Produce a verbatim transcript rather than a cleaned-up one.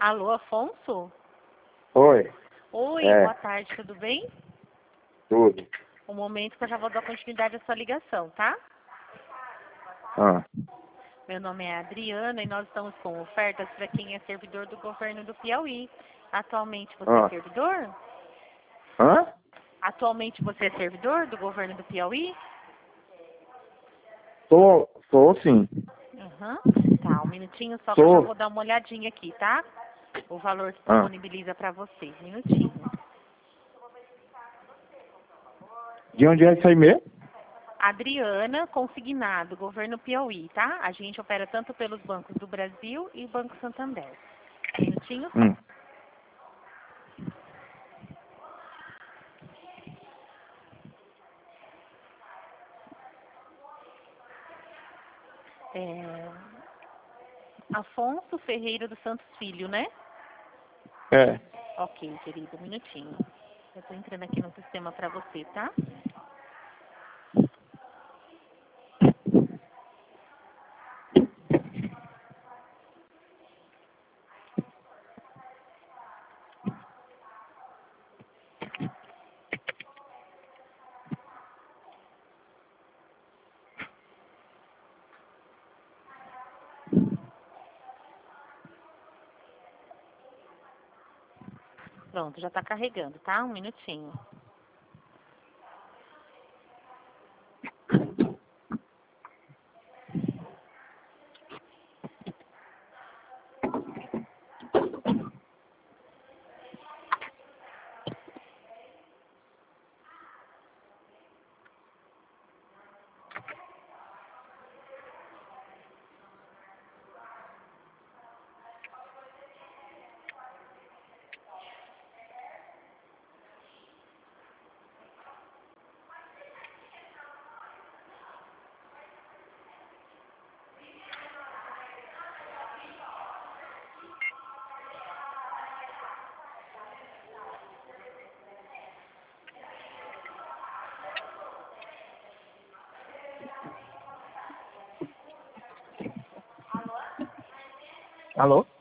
Alô, Afonso? Oi. Oi, É. boa tarde, tudo bem? Tudo. Um momento que eu já vou dar continuidade à sua ligação, tá? Ah. Meu nome é Adriana e nós estamos com ofertas para quem é servidor do governo do Piauí. Atualmente você Ah. é servidor? Hã? Atualmente você é servidor do governo do Piauí? Sou, sou sim. Aham. Tá, um minutinho só que eu já Sou. vou dar uma olhadinha aqui, tá? O valor que Ah. disponibiliza para você. Um minutinho. De onde é isso aí mesmo? Adriana, consignado, governo Piauí, tá? A gente opera tanto pelos bancos do Brasil e Banco Santander. Um minutinho só. Hum. É... Afonso Ferreira dos Santos Filho, né? É. Ok, querido, um minutinho. Eu tô entrando aqui no sistema para você, tá? Pronto, já tá carregando, tá? Um minutinho. Alô?